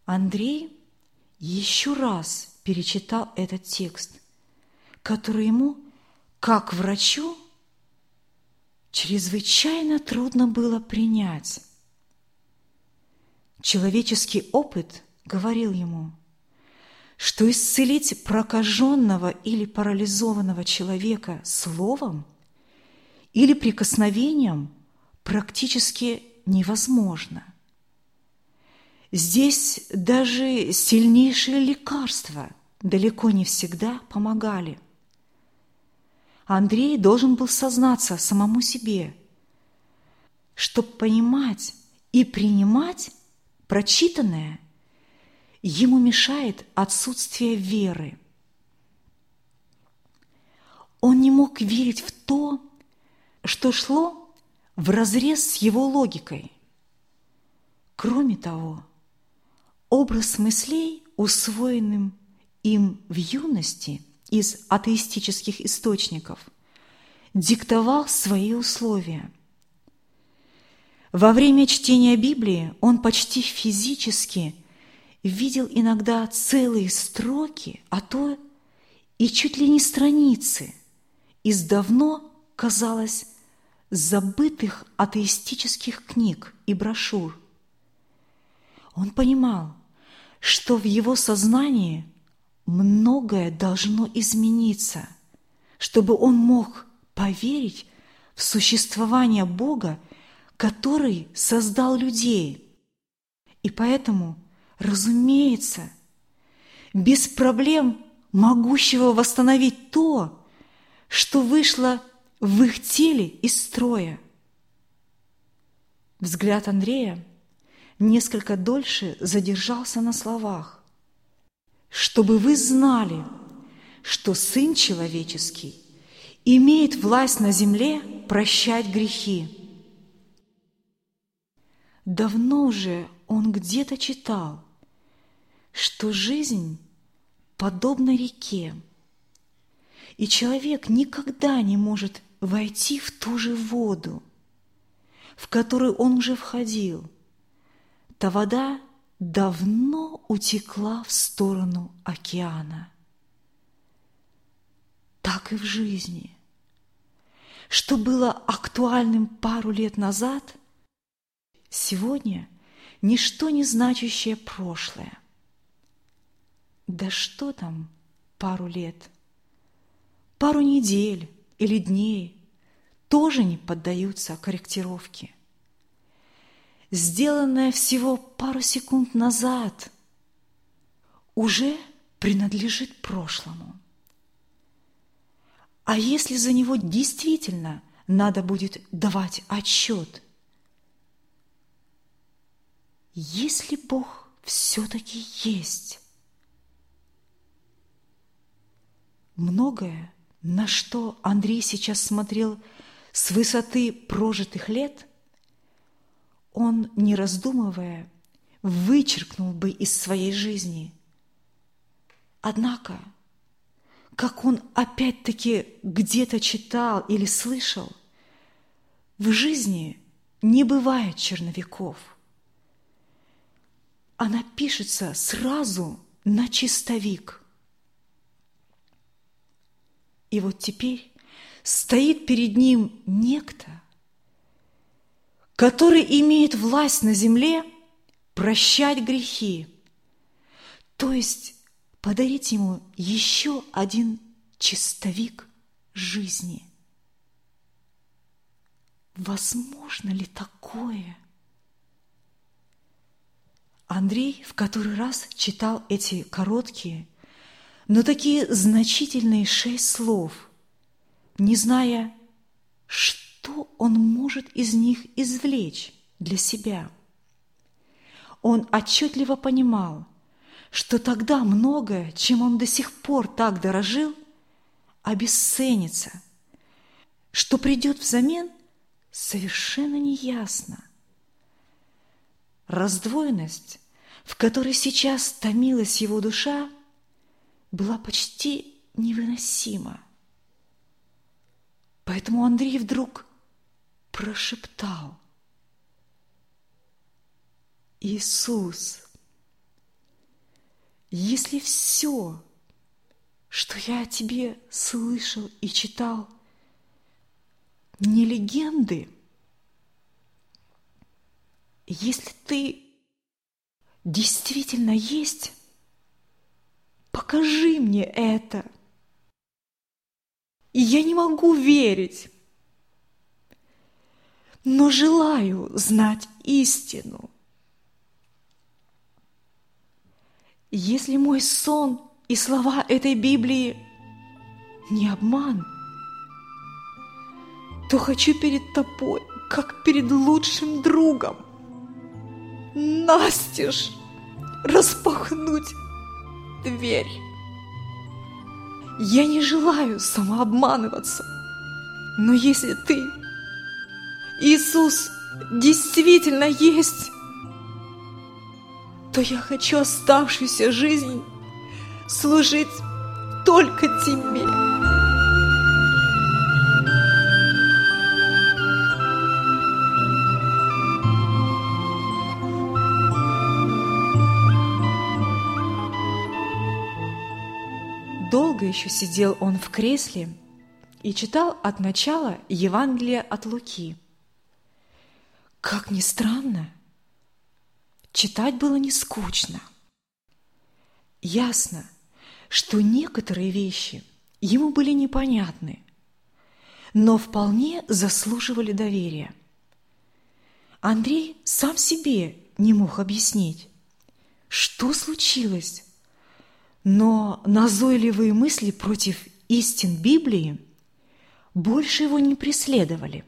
Андрей еще раз перечитал этот текст, который ему, как врачу, чрезвычайно трудно было принять. Человеческий опыт говорил ему, что исцелить прокаженного или парализованного человека словом или прикосновением практически невозможно. Здесь даже сильнейшие лекарства далеко не всегда помогали. Андрей должен был сознаться самому себе, чтобы понимать и принимать прочитанное, ему мешает отсутствие веры. Он не мог верить в то, что шло вразрез с его логикой. Кроме того, образ мыслей, усвоенным им в юности из атеистических источников, диктовал свои условия. Во время чтения Библии он почти физически видел иногда целые строки, а то и чуть ли не страницы из давно, казалось, забытых атеистических книг и брошюр. Он понимал, что в его сознании многое должно измениться, чтобы он мог поверить в существование Бога, который создал людей. И поэтому, разумеется, без проблем могущего восстановить то, что вышло в их теле из строя. Взгляд Андрея несколько дольше задержался на словах: «Чтобы вы знали, что Сын Человеческий имеет власть на земле прощать грехи». Давно уже он где-то читал, что жизнь подобна реке, и человек никогда не может войти в ту же воду, в которую он уже входил. Та вода давно утекла в сторону океана. Так и в жизни. Что было актуальным пару лет назад, сегодня ничто не значащее прошлое. Да что там пару лет? Пару недель или дней тоже не поддаются корректировке. Сделанное всего пару секунд назад уже принадлежит прошлому. А если за него действительно надо будет давать отчет? Если Бог все-таки есть, многое, на что Андрей сейчас смотрел с высоты прожитых лет, он, не раздумывая, вычеркнул бы из своей жизни. Однако, как он опять-таки где-то читал или слышал, в жизни не бывает черновиков. Она пишется сразу на чистовик. И вот теперь стоит перед ним некто, который имеет власть на земле прощать грехи, то есть подарить ему еще один чистовик жизни. Возможно ли такое? Андрей в который раз читал эти короткие, но такие значительные 6 слов, не зная, что он может из них извлечь для себя. Он отчетливо понимал, что тогда многое, чем он до сих пор так дорожил, обесценится, что придет взамен, совершенно неясно. Раздвоенность, в которой сейчас томилась его душа, была почти невыносима. Поэтому Андрей вдруг прошептал: «Иисус, если все, что я о тебе слышал и читал, не легенды, если ты действительно есть, покажи мне это. И я не могу верить, но желаю знать истину. Если мой сон и слова этой Библии не обман, то хочу перед тобой, как перед лучшим другом, настежь распахнуть дверь. Я не желаю самообманываться, но если ты, Иисус, действительно есть, то я хочу оставшуюся жизнь служить только тебе. Долго еще сидел он в кресле и читал от начала Евангелие от Луки. Как ни странно, читать было не скучно. Ясно, что некоторые вещи ему были непонятны, но вполне заслуживали доверия. Андрей сам себе не мог объяснить, что случилось, но назойливые мысли против истин Библии больше его не преследовали.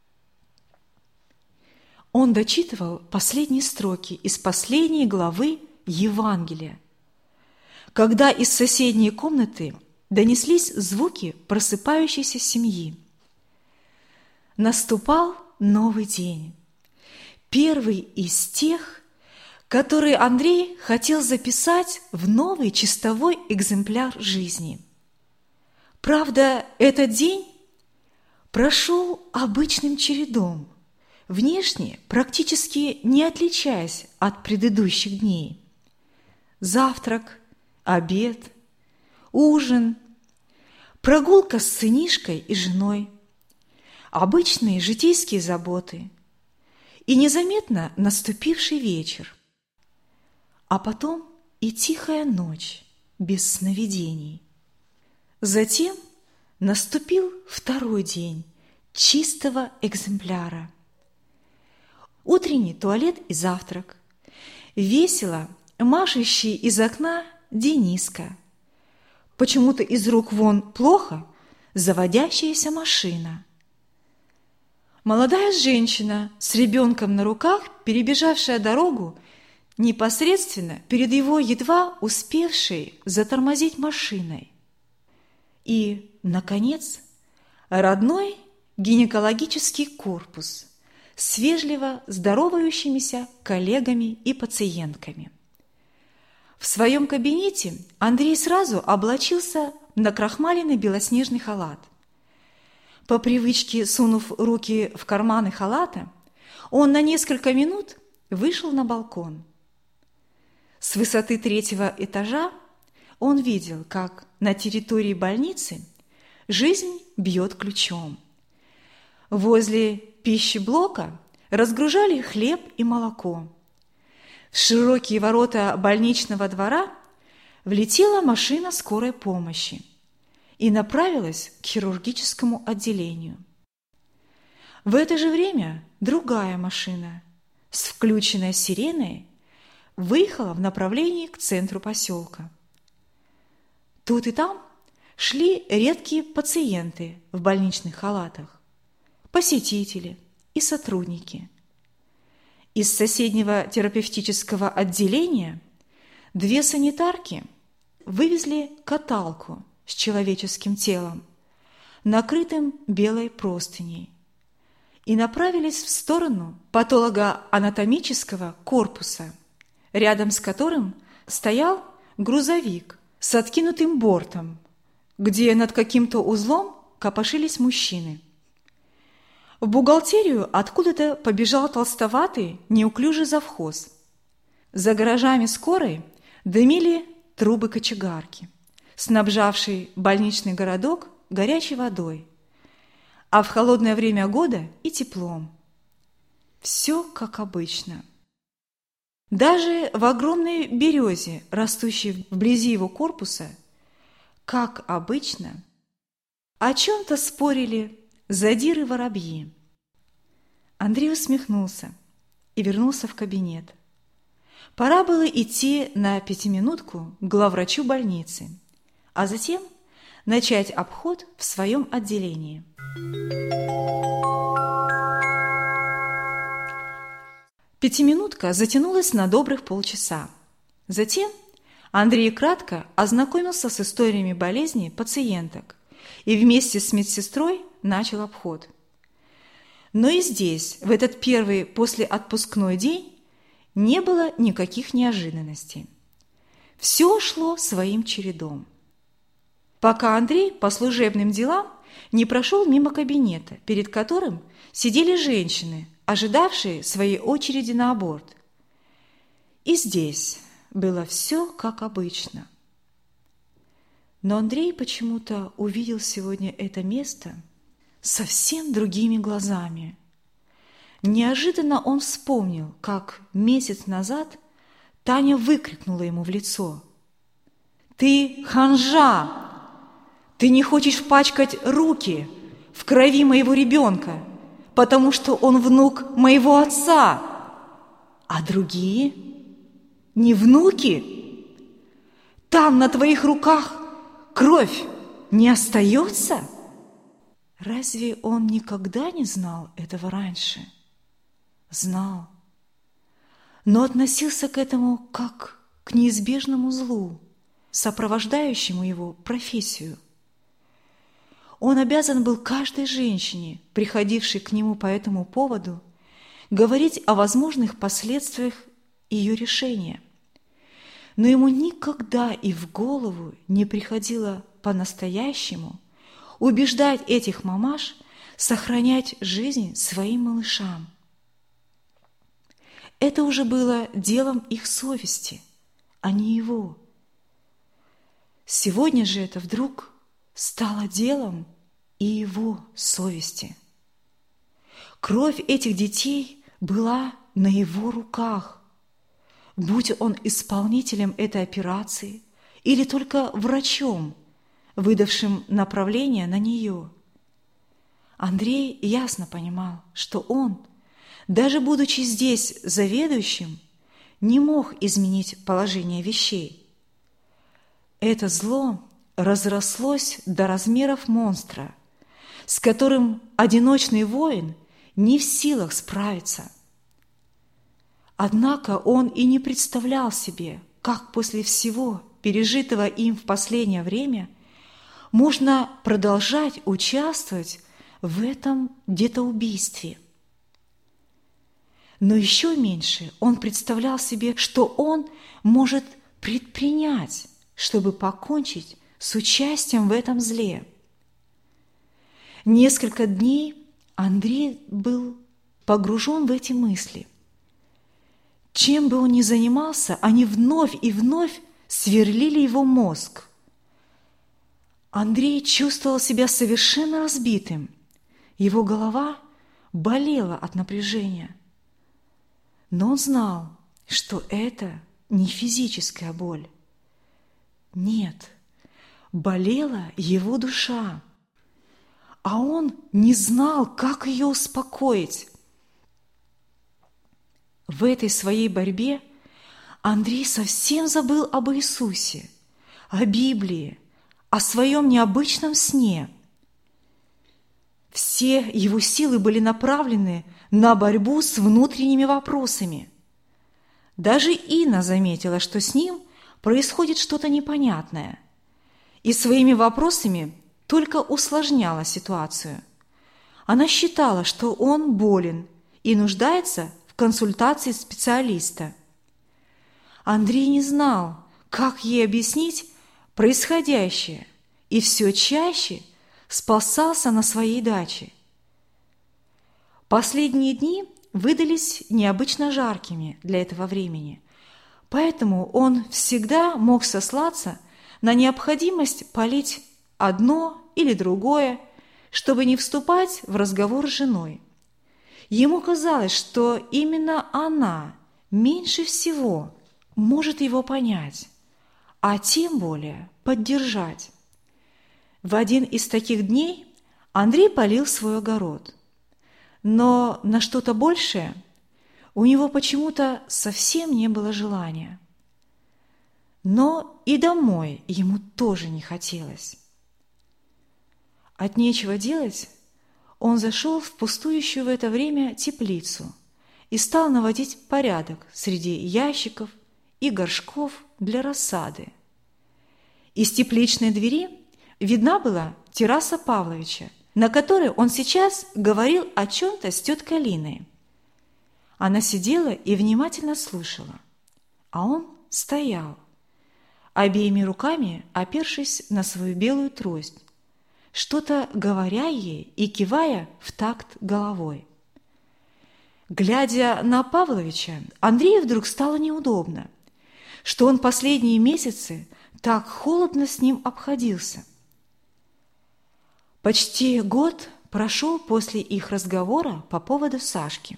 Он дочитывал последние строки из последней главы Евангелия, когда из соседней комнаты донеслись звуки просыпающейся семьи. Наступал новый день, первый из тех, который Андрей хотел записать в новый чистовой экземпляр жизни. Правда, этот день прошел обычным чередом, внешне практически не отличаясь от предыдущих дней. Завтрак, обед, ужин, прогулка с сынишкой и женой, обычные житейские заботы и незаметно наступивший вечер. А потом и тихая ночь без сновидений. Затем наступил второй день чистого экземпляра. Утренний туалет и завтрак, весело машущий из окна Дениска, почему-то из рук вон плохо заводящаяся машина. Молодая женщина с ребенком на руках, перебежавшая дорогу, непосредственно перед его едва успевшей затормозить машиной. И, наконец, родной гинекологический корпус с вежливо здоровающимися коллегами и пациентками. В своем кабинете Андрей сразу облачился в накрахмаленный белоснежный халат. По привычке, сунув руки в карманы халата, он на несколько минут вышел на балкон. С высоты 3-го этажа он видел, как на территории больницы жизнь бьет ключом. Возле пищеблока разгружали хлеб и молоко. В широкие ворота больничного двора влетела машина скорой помощи и направилась к хирургическому отделению. В это же время другая машина с включенной сиреной выехала в направлении к центру поселка. Тут и там шли редкие пациенты в больничных халатах, посетители и сотрудники. Из соседнего терапевтического отделения 2 санитарки вывезли каталку с человеческим телом, накрытым белой простыней, и направились в сторону патологоанатомического корпуса, рядом с которым стоял грузовик с откинутым бортом, где над каким-то узлом копошились мужчины. В бухгалтерию откуда-то побежал толстоватый, неуклюжий завхоз. За гаражами скорой дымили трубы кочегарки, снабжавшей больничный городок горячей водой, а в холодное время года и теплом. Все как обычно. Даже в огромной березе, растущей вблизи его корпуса, как обычно, о чем-то спорили задиры-воробьи. Андрей усмехнулся и вернулся в кабинет. Пора было идти на 5-минутку к главврачу больницы, а затем начать обход в своем отделении. Пятиминутка затянулась на добрых полчаса. Затем Андрей кратко ознакомился с историями болезни пациенток и вместе с медсестрой начал обход. Но и здесь, в этот первый послеотпускной день, не было никаких неожиданностей. Все шло своим чередом. Пока Андрей по служебным делам не прошел мимо кабинета, перед которым сидели женщины, ожидавшие своей очереди на аборт. И здесь было все как обычно. Но Андрей почему-то увидел сегодня это место совсем другими глазами. Неожиданно он вспомнил, как месяц назад Таня выкрикнула ему в лицо: «Ты ханжа! Ты не хочешь пачкать руки в крови моего ребенка, потому что он внук моего отца, а другие не внуки? Там на твоих руках кровь не остается?» Разве он никогда не знал этого раньше? Знал, но относился к этому как к неизбежному злу, сопровождающему его профессию. Он обязан был каждой женщине, приходившей к нему по этому поводу, говорить о возможных последствиях ее решения. Но ему никогда и в голову не приходило по-настоящему убеждать этих мамаш сохранять жизнь своим малышам. Это уже было делом их совести, а не его. Сегодня же это вдруг стало делом и его совести. Кровь этих детей была на его руках, будь он исполнителем этой операции или только врачом, выдавшим направление на нее. Андрей ясно понимал, что он, даже будучи здесь заведующим, не мог изменить положение вещей. Это зло разрослось до размеров монстра, с которым одиночный воин не в силах справиться. Однако он и не представлял себе, как после всего пережитого им в последнее время можно продолжать участвовать в этом детоубийстве. Но еще меньше он представлял себе, что он может предпринять, чтобы покончить с участием в этом зле. Несколько дней Андрей был погружен в эти мысли. Чем бы он ни занимался, они вновь и вновь сверлили его мозг. Андрей чувствовал себя совершенно разбитым. Его голова болела от напряжения. Но он знал, что это не физическая боль. Нет, болела его душа, а он не знал, как ее успокоить. В этой своей борьбе Андрей совсем забыл об Иисусе, о Библии, о своем необычном сне. Все его силы были направлены на борьбу с внутренними вопросами. Даже Инна заметила, что с ним происходит что-то непонятное, и своими вопросами только усложняла ситуацию. Она считала, что он болен и нуждается в консультации специалиста. Андрей не знал, как ей объяснить происходящее, и все чаще спасался на своей даче. Последние дни выдались необычно жаркими для этого времени, Поэтому он всегда мог сослаться на необходимость полить одно или другое, чтобы не вступать в разговор с женой. Ему казалось, что именно она меньше всего может его понять, а тем более поддержать. В один из таких дней Андрей полил свой огород, но на что-то большее у него почему-то совсем не было желания. Но и домой ему тоже не хотелось. От нечего делать он зашел в пустующую в это время теплицу и стал наводить порядок среди ящиков и горшков для рассады. Из тепличной двери видна была терраса Павловича, на которой он сейчас говорил о чем-то с теткой Линой. Она сидела и внимательно слушала, а он стоял, обеими руками опершись на свою белую трость, что-то говоря ей и кивая в такт головой. Глядя на Павловича, Андрею вдруг стало неудобно, что он последние месяцы так холодно с ним обходился. Почти год прошел после их разговора по поводу Сашки.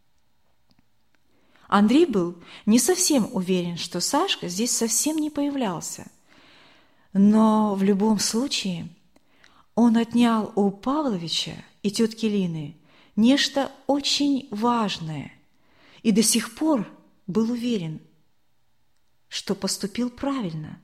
Андрей был не совсем уверен, что Сашка здесь совсем не появлялся, но в любом случае он отнял у Павловича и тетки Лины нечто очень важное и до сих пор был уверен, что поступил правильно.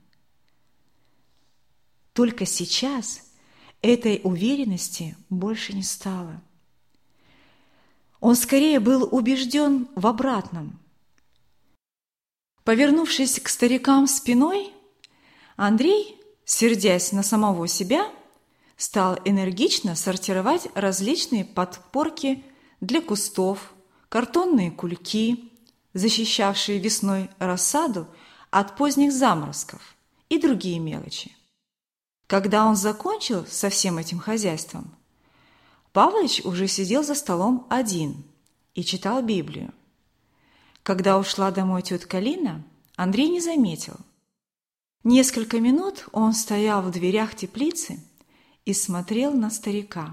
Только сейчас этой уверенности больше не стало. Он скорее был убежден в обратном. Повернувшись к старикам спиной, Андрей, сердясь на самого себя, стал энергично сортировать различные подпорки для кустов, картонные кульки, защищавшие весной рассаду от поздних заморозков и другие мелочи. Когда он закончил со всем этим хозяйством, Павлович уже сидел за столом один и читал Библию. Когда ушла домой тетка Лина, Андрей не заметил. Несколько минут он стоял в дверях теплицы и смотрел на старика.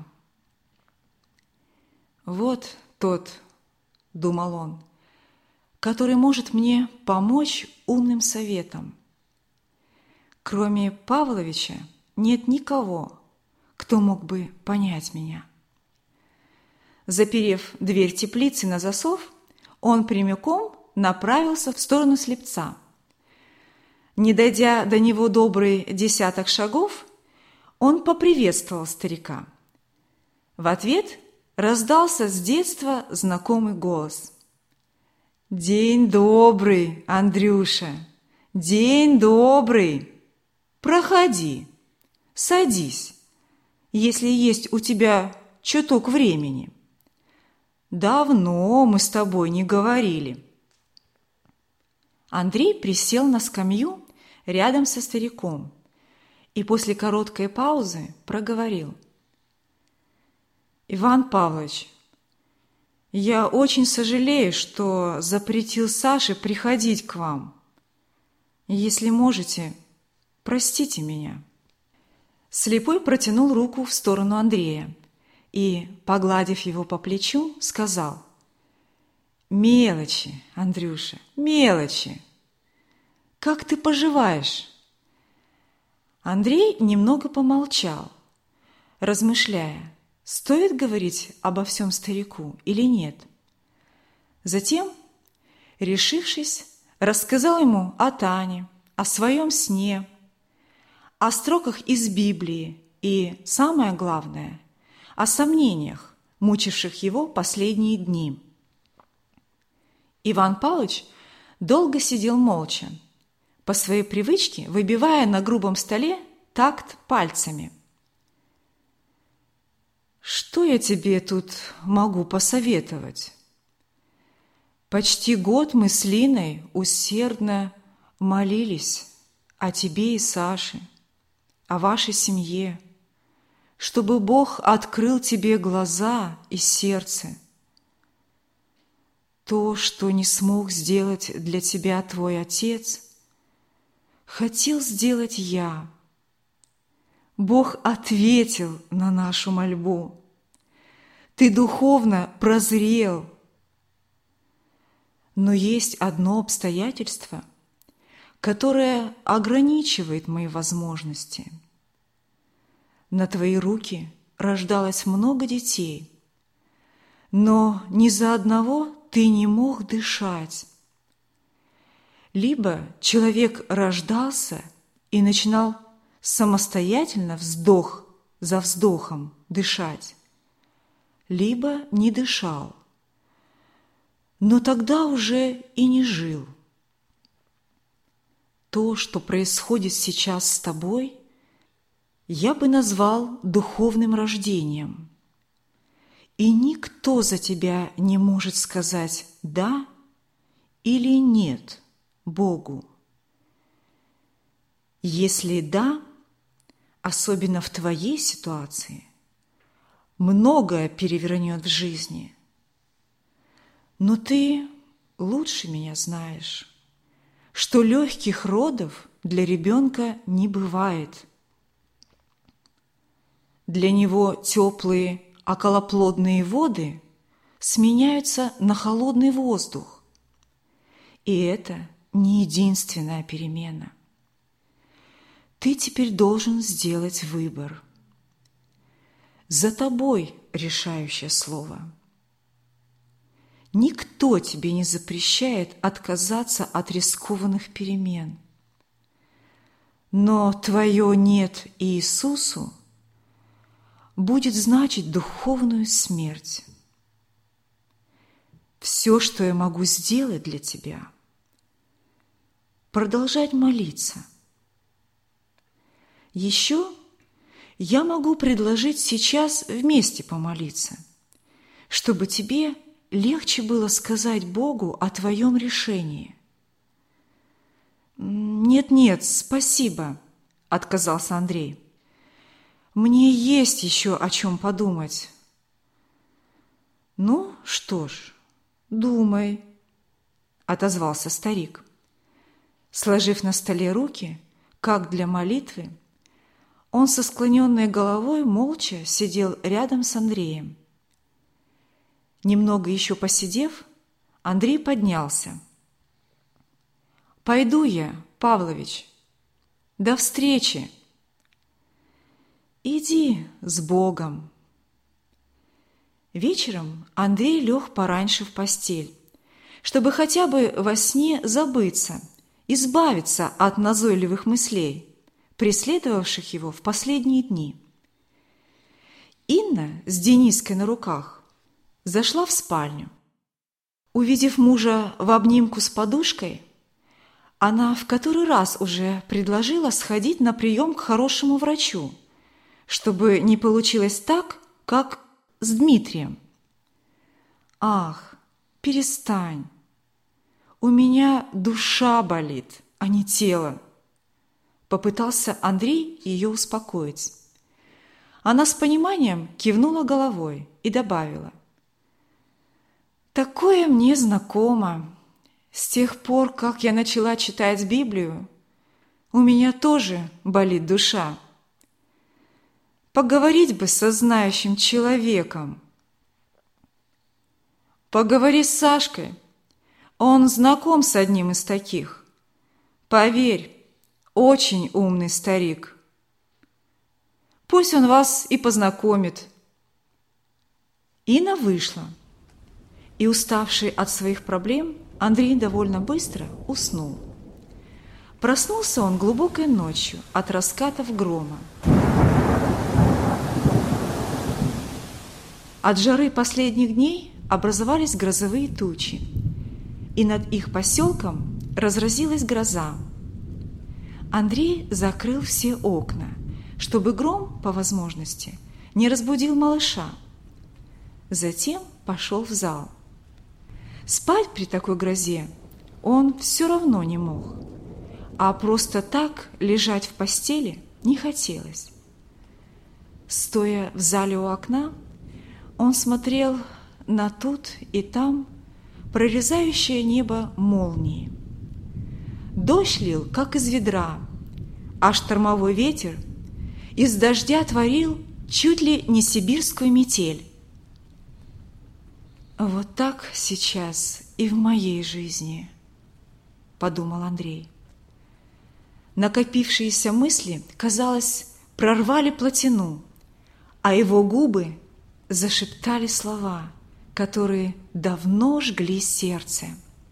«Вот тот, — думал он, — который может мне помочь умным советом. Кроме Павловича нет никого, кто мог бы понять меня». Заперев дверь теплицы на засов, он прямиком направился в сторону слепца. Не дойдя до него добрый 10 шагов, он поприветствовал старика. В ответ раздался с детства знакомый голос. «День добрый, Андрюша! День добрый! Проходи, садись, если есть у тебя чуток времени. Давно мы с тобой не говорили». Андрей присел на скамью рядом со стариком и после короткой паузы проговорил. «Иван Павлович, я очень сожалею, что запретил Саше приходить к вам. Если можете, простите меня». Слепой протянул руку в сторону Андрея и, погладив его по плечу, сказал: «Мелочи, Андрюша, мелочи. Как ты поживаешь?» Андрей немного помолчал, размышляя, стоит говорить обо всем старику или нет. Затем, решившись, рассказал ему о Тане, о своем сне, о строках из Библии и, самое главное, о сомнениях, мучивших его последние дни. Иван Павлович долго сидел молча, по своей привычке выбивая на грубом столе такт пальцами. «Что я тебе тут могу посоветовать? Почти год мы с Линой усердно молились о тебе и Саше, о вашей семье, чтобы Бог открыл тебе глаза и сердце. То, что не смог сделать для тебя твой отец, хотел сделать я. Бог ответил на нашу мольбу. Ты духовно прозрел. Но есть одно обстоятельство, которое ограничивает мои возможности. На твои руки рождалось много детей, но ни за одного ты не мог дышать. Либо человек рождался и начинал самостоятельно вздох за вздохом дышать, либо не дышал, но тогда уже и не жил. То, что происходит сейчас с тобой, я бы назвал духовным рождением. И никто за тебя не может сказать «да» или «нет» Богу. Если «да», особенно в твоей ситуации, многое перевернет в жизни. Но ты лучше меня знаешь, что легких родов для ребенка не бывает. Для него теплые околоплодные воды сменяются на холодный воздух. И это не единственная перемена. Ты теперь должен сделать выбор. За тобой решающее слово. Никто тебе не запрещает отказаться от рискованных перемен. Но твое «нет» Иисусу будет значить духовную смерть. Все, что я могу сделать для тебя, продолжать молиться. Еще я могу предложить сейчас вместе помолиться, чтобы тебе легче было сказать Богу о твоем решении. «Нет, спасибо», – отказался Андрей. «Мне есть еще о чем подумать». «Ну, что ж, думай», – отозвался старик. Сложив на столе руки, как для молитвы, он со склоненной головой молча сидел рядом с Андреем. Немного еще посидев, Андрей поднялся. «Пойду я, Павлович. До встречи!» «Иди с Богом!» Вечером Андрей лег пораньше в постель, чтобы хотя бы во сне забыться, избавиться от назойливых мыслей, преследовавших его в последние дни. Инна с Дениской на руках зашла в спальню. Увидев мужа в обнимку с подушкой, она в который раз уже предложила сходить на прием к хорошему врачу, чтобы не получилось так, как с Дмитрием. «Ах, перестань! У меня душа болит, а не тело!» Попытался Андрей ее успокоить. Она с пониманием кивнула головой и добавила: «Такое мне знакомо. С тех пор, как я начала читать Библию, у меня тоже болит душа. Поговорить бы со знающим человеком». «Поговори с Сашкой. Он знаком с одним из таких. Поверь, очень умный старик. Пусть он вас и познакомит». Инна вышла, и, уставший от своих проблем, Андрей довольно быстро уснул. Проснулся он глубокой ночью от раскатов грома. От жары последних дней образовались грозовые тучи, и над их поселком разразилась гроза. Андрей закрыл все окна, чтобы гром, по возможности, не разбудил малыша. Затем пошел в зал. Спать при такой грозе он все равно не мог, а просто так лежать в постели не хотелось. Стоя в зале у окна, он смотрел на тут и там прорезающее небо молнии. Дождь лил, как из ведра, а штормовой ветер из дождя творил чуть ли не сибирскую метель. «Вот так сейчас и в моей жизни», – подумал Андрей. Накопившиеся мысли, казалось, прорвали плотину, а его губы зашептали слова, которые давно жгли сердце.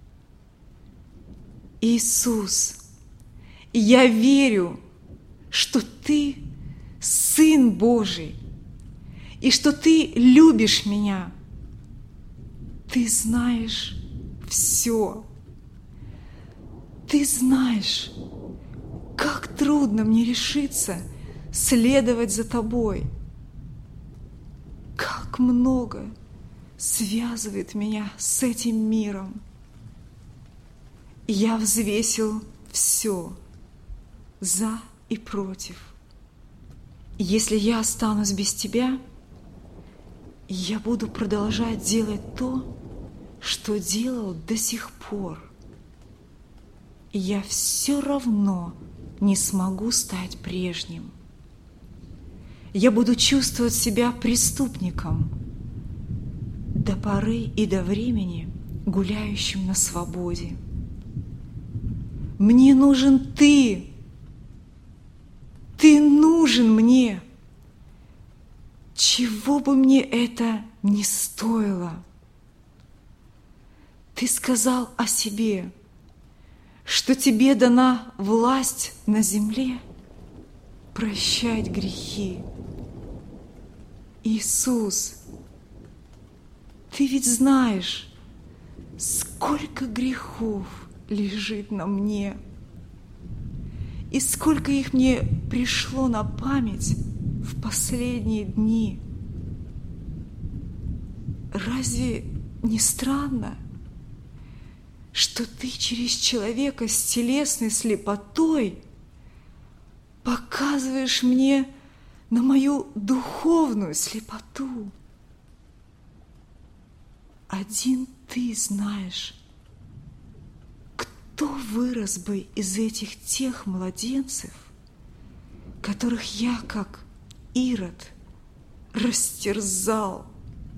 «Иисус, я верю, что Ты Сын Божий, и что Ты любишь меня. Ты знаешь все. Ты знаешь, как трудно мне решиться следовать за Тобой. Как много связывает меня с этим миром. Я взвесил все за и против. Если я останусь без Тебя, я буду продолжать делать то, что делал до сих пор. Я все равно не смогу стать прежним. Я буду чувствовать себя преступником до поры и до времени, гуляющим на свободе. Мне нужен Ты. Ты нужен мне. Чего бы мне это ни стоило. Ты сказал о себе, что Тебе дана власть на земле прощать грехи. Иисус, Ты ведь знаешь, сколько грехов лежит на мне, и сколько их мне пришло на память в последние дни. Разве не странно, что Ты через человека с телесной слепотой показываешь мне на мою духовную слепоту? Один Ты знаешь, кто вырос бы из этих тех младенцев, которых я, как Ирод, растерзал.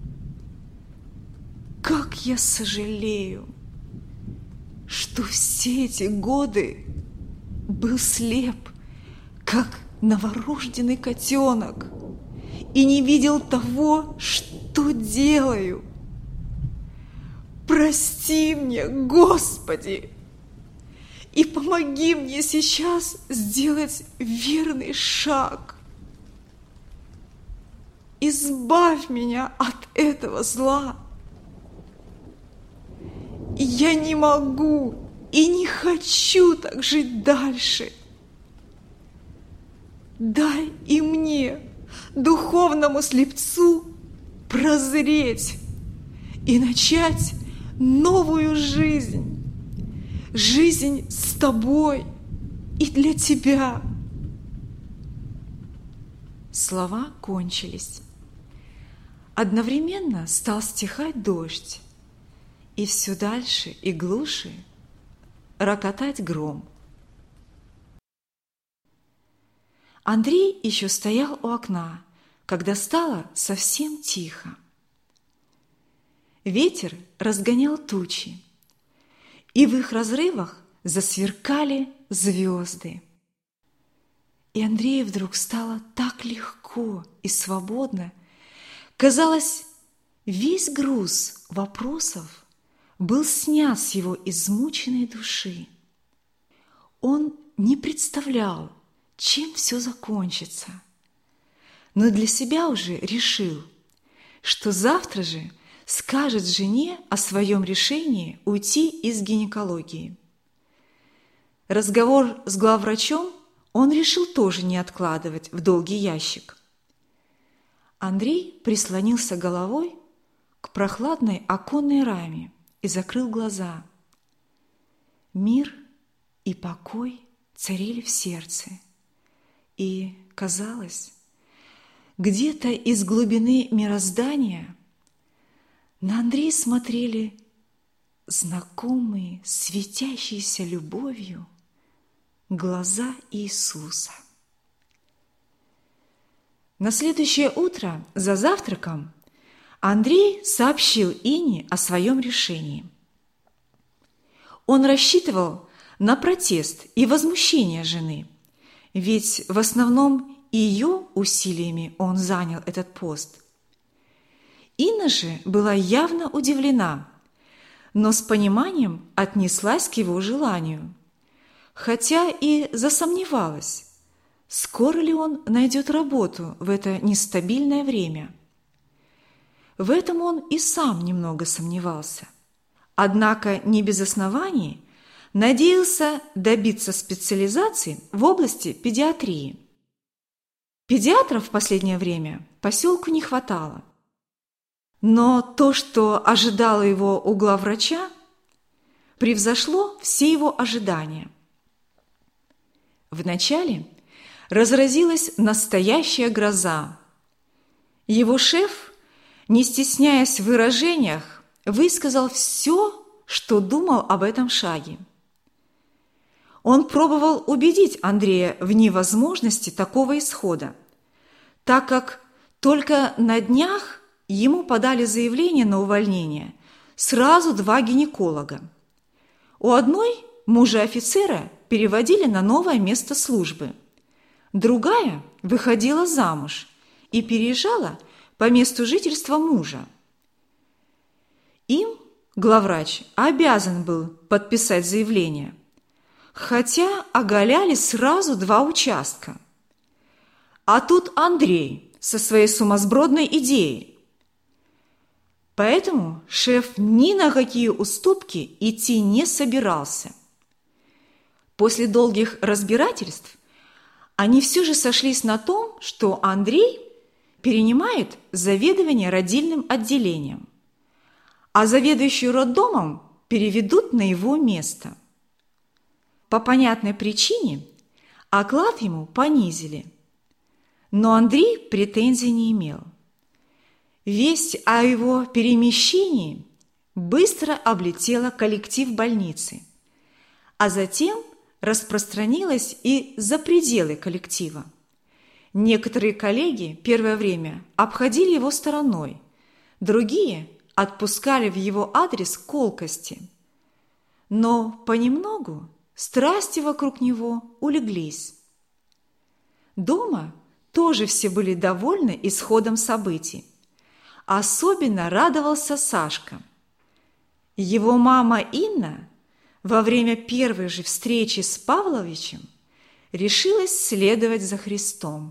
Как я сожалею, что все эти годы был слеп, как новорожденный котенок, и не видел того, что делаю. Прости мне, Господи, и помоги мне сейчас сделать верный шаг. Избавь меня от этого зла. Я не могу и не хочу так жить дальше. Дай и мне, духовному слепцу, прозреть и начать новую жизнь. Жизнь с Тобой и для Тебя. Слова кончились. Одновременно стал стихать дождь, и все дальше и глуше рокотать гром. Андрей еще стоял у окна, когда стало совсем тихо. Ветер разгонял тучи, и в их разрывах засверкали звезды. И Андрею вдруг стало так легко и свободно. Казалось, весь груз вопросов был снят с его измученной души. Он не представлял, чем все закончится, но для себя уже решил, что завтра же скажет жене о своем решении уйти из гинекологии. Разговор с главврачом он решил тоже не откладывать в долгий ящик. Андрей прислонился головой к прохладной оконной раме и закрыл глаза. Мир и покой царили в сердце, и, казалось, где-то из глубины мироздания на Андрея смотрели знакомые, светящиеся любовью глаза Иисуса. На следующее утро за завтраком Андрей сообщил Инне о своем решении. Он рассчитывал на протест и возмущение жены, ведь в основном ее усилиями он занял этот пост. Инна же была явно удивлена, но с пониманием отнеслась к его желанию, хотя и засомневалась, скоро ли он найдет работу в это нестабильное время. В этом он и сам немного сомневался, однако не без оснований надеялся добиться специализации в области педиатрии. Педиатров в последнее время поселку не хватало. Но то, что ожидало его у главврача, превзошло все его ожидания. Вначале разразилась настоящая гроза. Его шеф, не стесняясь в выражениях, высказал все, что думал об этом шаге. Он пробовал убедить Андрея в невозможности такого исхода, так как только на днях ему подали заявление на увольнение сразу 2 гинеколога. У одной мужа офицера переводили на новое место службы, другая выходила замуж и переезжала по месту жительства мужа. Им главврач обязан был подписать заявление, хотя оголяли сразу 2 участка. А тут Андрей со своей сумасбродной идеей. Поэтому шеф ни на какие уступки идти не собирался. После долгих разбирательств они все же сошлись на том, что Андрей перенимает заведование родильным отделением, а заведующую роддомом переведут на его место. По понятной причине оклад ему понизили, но Андрей претензий не имел. Весть о его перемещении быстро облетела коллектив больницы, а затем распространилась и за пределы коллектива. Некоторые коллеги первое время обходили его стороной, другие отпускали в его адрес колкости. Но понемногу страсти вокруг него улеглись. Дома тоже все были довольны исходом событий. Особенно радовался Сашка. Его мама Инна во время первой же встречи с Павловичем решилась следовать за Христом.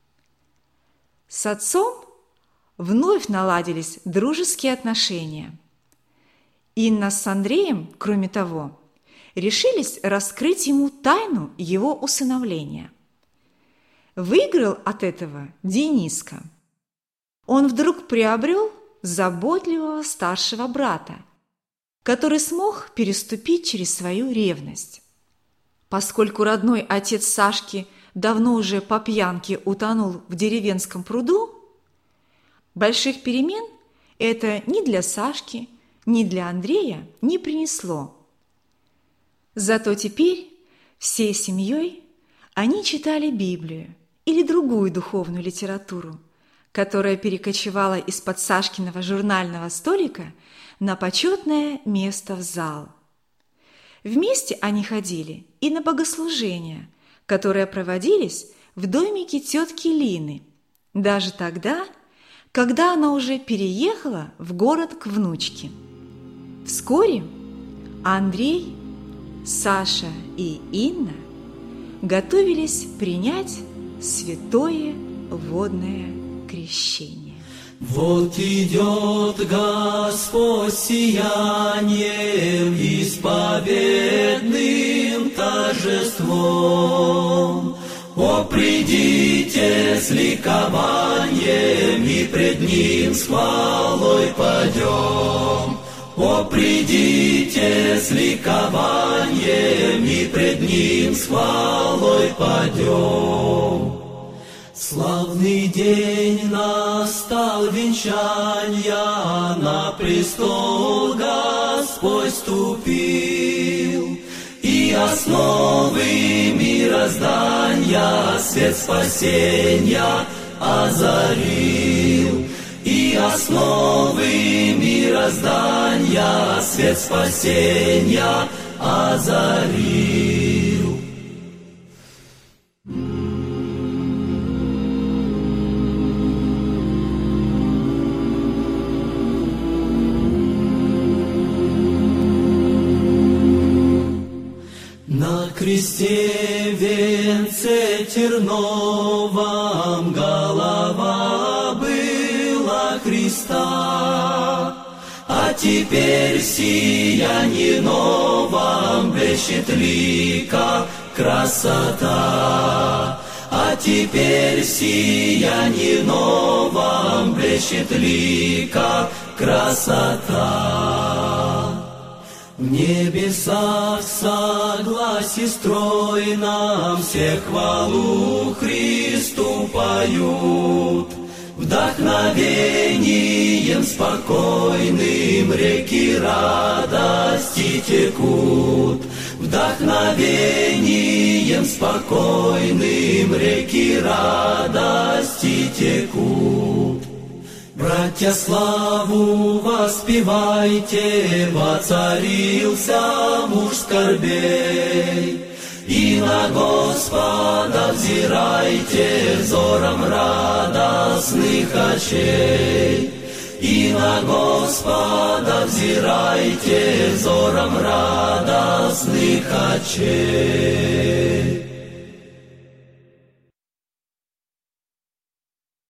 С отцом вновь наладились дружеские отношения. Инна с Андреем, кроме того, решились раскрыть ему тайну его усыновления. Выиграл от этого Дениска. Он вдруг приобрел заботливого старшего брата, который смог переступить через свою ревность. Поскольку родной отец Сашки давно уже по пьянке утонул в деревенском пруду, больших перемен это ни для Сашки, ни для Андрея не принесло. Зато теперь всей семьей они читали Библию или другую духовную литературу, которая перекочевала из-под Сашкиного журнального столика на почетное место в зал. Вместе они ходили и на богослужения, которые проводились в домике тетки Лины, даже тогда, когда она уже переехала в город к внучке. Вскоре Андрей, Саша и Инна готовились принять святое водное крещение. Вот идет Господь сиянием исповедным торжеством. О, придите с ликованием и пред Ним с хвалой падем. О, придите с ликованием и пред Ним с хвалой падем. Славный день настал венчания, на престол Господь ступил, и основы мироздания свет спасения озарил, и основы мироздания свет спасения озарил. На кресте венце терновом голова была Христа, а теперь в сиянии новом блещет лика красота. А теперь в сиянии новом блещет лика красота. В небесах согласие стройном все хвалу Христу поют. Вдохновением спокойным реки радости текут. Вдохновением спокойным реки радости текут. Братья, славу воспевайте, воцарился муж скорбей. И на Господа взирайте взором радостных очей. И на Господа взирайте взором радостных очей.